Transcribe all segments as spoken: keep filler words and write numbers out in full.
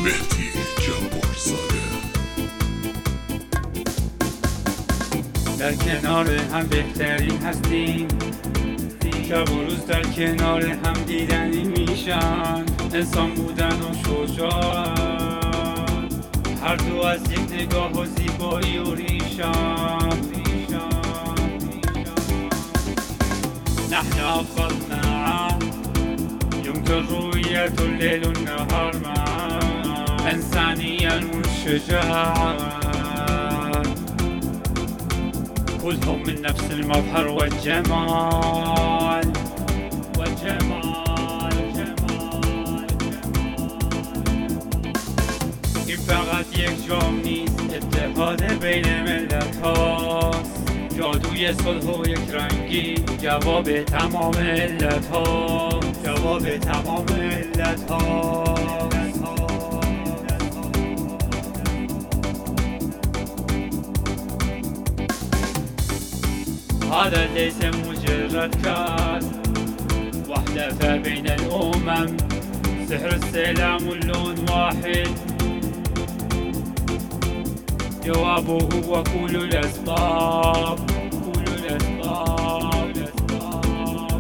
مهدی جبارزاده. در کنار هم بهترین هستیم، شب و روز در کنار هم دیدنی میشن، انسان بودن و شجاعت، هر دو از یک نگاه و زیبایی و ریشان. نحن أفضلنا يمكن رؤية الليل والنهار معا، إنسانيا والشجاعة كلهم من نفس المظهر والجمال والجمال جمال. این فقط یک جام نیست، اتحاد بین ملت هاست، جادوی صلح و یک رنگی، جواب تمام علت ها، جواب تمام علت ها. هذا ليس مجرد كاس، وحدة بين الأمم، سحر السلام واللون واحد، جوابه هو كل الأسباب، كل الأسباب الأسباب.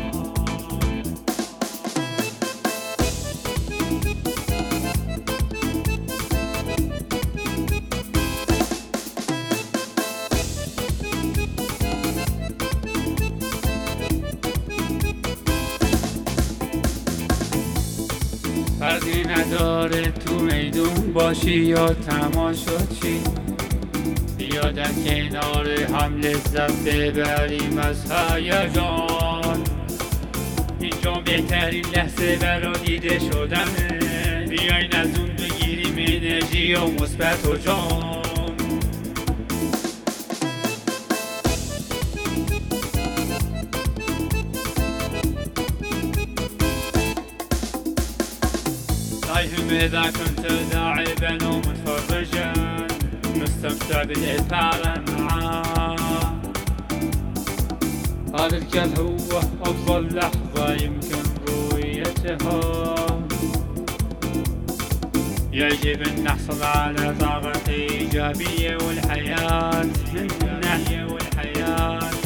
فرقی نداره تو میدون باشی یا تماشاچی، بیا در کنار هم لذت ببریم از هیجان. اینجا بهترین لحظه برا دیده شدنه، بیاین از اون بگیریم انرژی و مثبت و جان. طيب إذا كنت لاعبا ومتفرجا، نستمتع بالإثارة معاه. هذا الكل هو أفضل لحظة يمكن رؤيتها، يجب أن نحصل على طاقة إيجابية والحياة منه والحياة